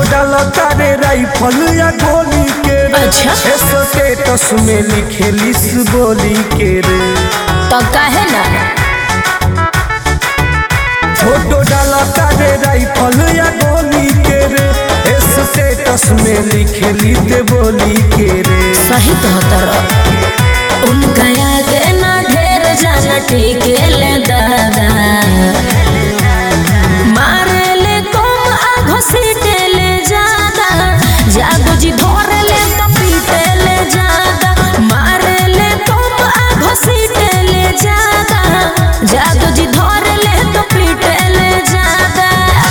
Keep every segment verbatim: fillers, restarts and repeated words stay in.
डालो तारे राइफल या गोली के रे। अच्छा स्टेटस में लिखे लिस बोली के रे। तो काहे ना फोटो डालो तारे राइफल या गोली के रे। स्टेटस में लिखे लिस बोली के रे। सही तो तरह उनका आगे ना ढेर जाना ठीक ले दादा मारे ले कम आगो सीटे ले ज्यादा जादू जी धोर ले तो पीटे ले ज्यादा मारे ले कम आगो सीटे ले ज्यादा जादू जी धोर ले तो पीटे ले ज्यादा।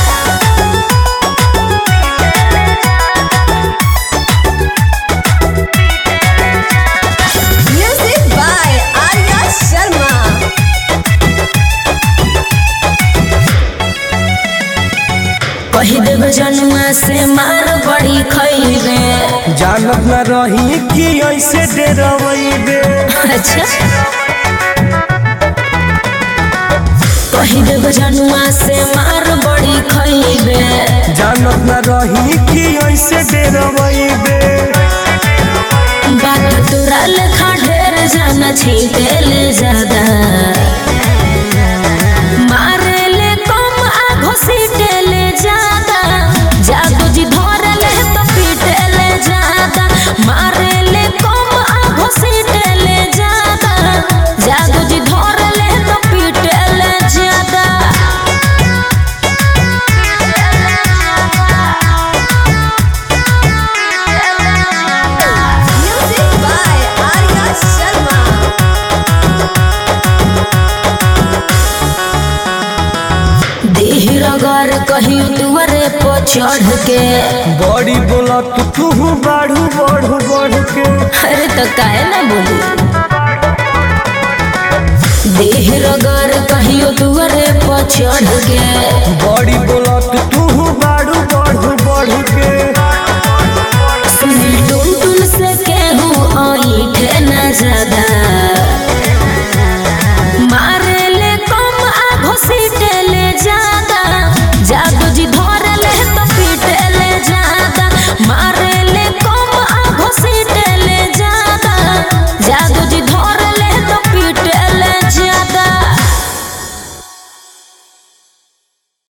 कही देव जनुआ से मार बड़ी खैबे जानत न रही कि ऐसे डरवैबे। अच्छा कही देव जनुआ से मार बड़ी खैबे जानत न रही कि ऐसे डरवैबे। बात तोरा लेखा ढेर जाना छीटे ले ज्यादा मारे ले कम आगो सीटे ले ज्यादा जादू जी धोर ले तो पीटे ले ज्यादा मारे ले कम आगो सीटे ले ज्यादा जादू जी धोर ले तो पीटे ले ज्यादा। देहरगर कहियो दुआरे पर चढ़ के बड़ी बोला तू तू बाढ़ू बढ़ू बढ़ के। अरे तो काहे ना बोली देहरगर कहियो दुआरे पर चढ़ के बड़ी बोला